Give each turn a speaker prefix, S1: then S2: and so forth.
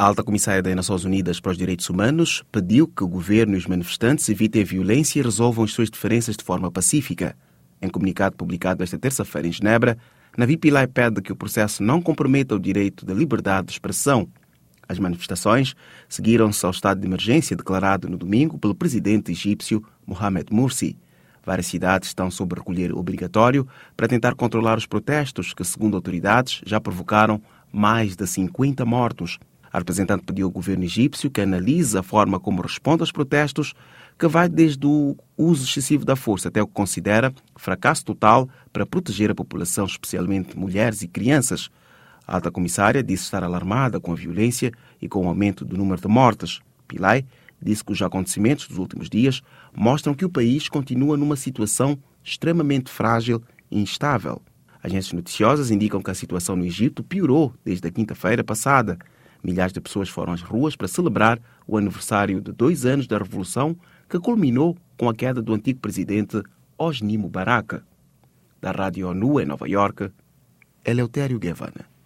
S1: A alta comissária das Nações Unidas para os Direitos Humanos pediu que o governo e os manifestantes evitem a violência e resolvam as suas diferenças de forma pacífica. Em comunicado publicado esta terça-feira em Genebra, Navi Pillay pede que o processo não comprometa o direito de liberdade de expressão. As manifestações seguiram-se ao estado de emergência declarado no domingo pelo presidente egípcio Mohamed Morsi. Várias cidades estão sob recolher obrigatório para tentar controlar os protestos que, segundo autoridades, já provocaram mais de 50 mortos. A representante pediu ao governo egípcio que analise a forma como responde aos protestos, que vai desde o uso excessivo da força até o que considera fracasso total para proteger a população, especialmente mulheres e crianças. A alta comissária disse estar alarmada com a violência e com o aumento do número de mortes. Pillay disse que os acontecimentos dos últimos dias mostram que o país continua numa situação extremamente frágil e instável. Agências noticiosas indicam que a situação no Egito piorou desde a quinta-feira passada. Milhares de pessoas foram às ruas para celebrar o aniversário de 2 anos da Revolução, que culminou com a queda do antigo presidente Hosni Mubarak. Da Rádio ONU em Nova Iorque, Eleutério Guevara.